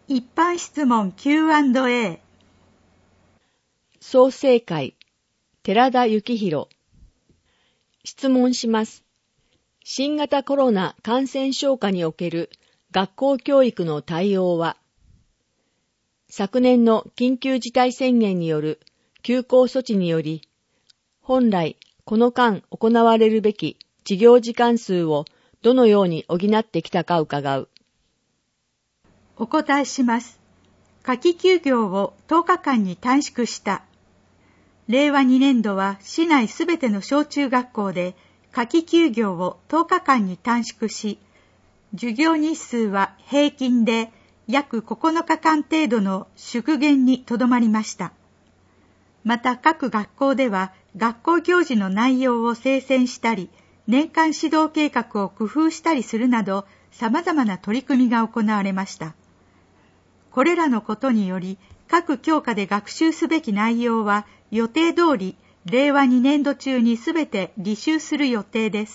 一般質問 Q&A。 創成会、寺田幸宏。質問します。新型コロナ感染症下における学校教育の対応は、昨年の緊急事態宣言による休校措置により、本来この間行われるべき授業時間数をどのように補ってきたか伺う。 お答えします。夏季休業を10日間に短縮した。令和2年度は市内すべての小中学校で夏季休業を10日間に短縮し、授業日数は平均で約9日間程度の縮減にとどまりました。また各学校では学校行事の内容を精選したり、年間指導計画を工夫したりするなど、様々な取り組みが行われました。これらのことにより、各教科で学習すべき内容は予定通り、令和2年度中にすべて履修する予定です。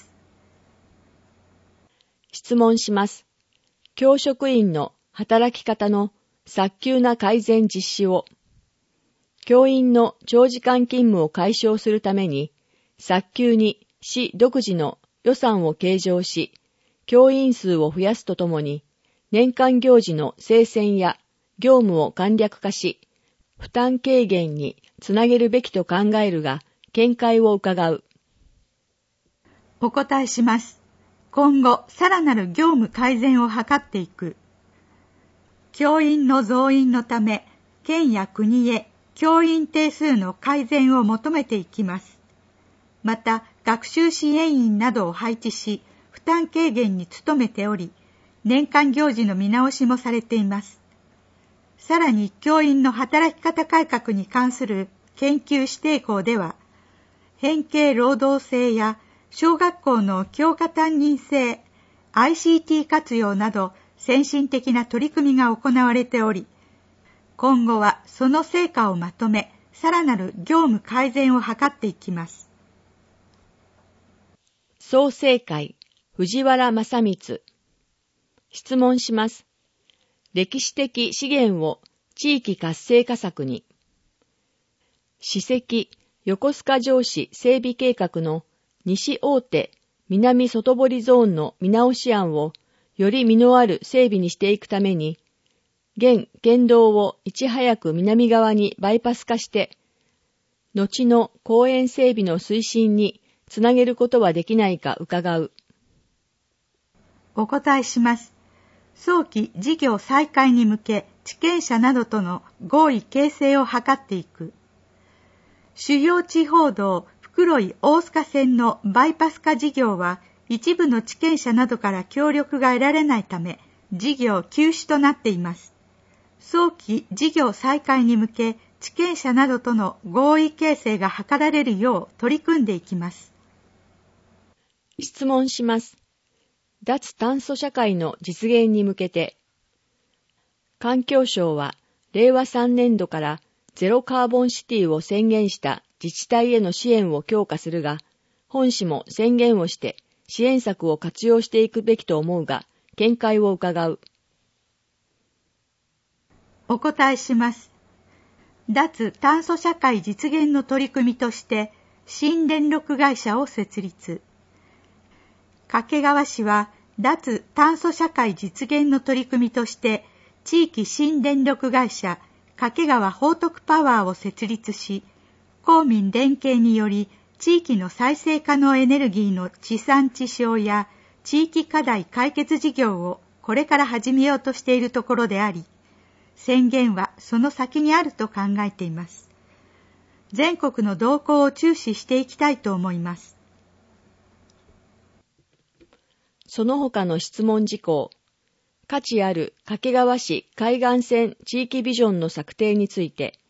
質問します。教職員の働き方の早急な改善実施を、教員の長時間勤務を解消するために、早急に市独自の予算を計上し、教員数を増やすとともに、年間行事の精選や業務を簡略化し、負担軽減につなげるべきと考えるが、見解を伺う。 お答えします。今後、さらなる業務改善を図っていく。教員の増員のため、県や国へ教員定数の改善を求めていきます。また、学習支援員などを配置し、負担軽減に努めており、年間行事の見直しもされています。さらに、教員の働き方改革に関する研究指定校では、変形労働制や小学校の教科担任制、ICT 活用など先進的な取り組みが行われており、今後はその成果をまとめ、さらなる業務改善を図っていきます。 創成会、藤原正光。質問します。歴史的資源を地域活性化策に。史跡、横須賀城市整備計画の西大手、南外堀ゾーンの見直し案をより実のある整備にしていくために、現県道をいち早く南側にバイパス化して、後の公園整備の推進につなげることはできないか伺う。 お答えします。早期事業再開に向け、地権者などとの合意形成を図っていく。主要地方道袋井大須賀線のバイパス化事業は、一部の地権者などから協力が得られないため、事業休止となっています。早期事業再開に向け、地権者などとの合意形成が図られるよう取り組んでいきます。 質問します。脱炭素社会の実現に向けて、環境省は令和3年度からゼロカーボンシティを宣言した自治体への支援を強化するが、本市も宣言をして支援策を活用していくべきと思うが、見解を伺う。 お答えします。脱炭素社会実現の取り組みとして、新電力会社を設立。掛川市は脱炭素社会実現の取り組みとして、地域新電力会社掛川報徳パワーを設立し、公民連携により地域の再生可能エネルギーの地産地消や地域課題解決事業をこれから始めようとしているところであり、宣言はその先にあると考えています。全国の動向を注視していきたいと思います。 その他の質問事項、価値ある掛川市海岸線地域ビジョンの策定について、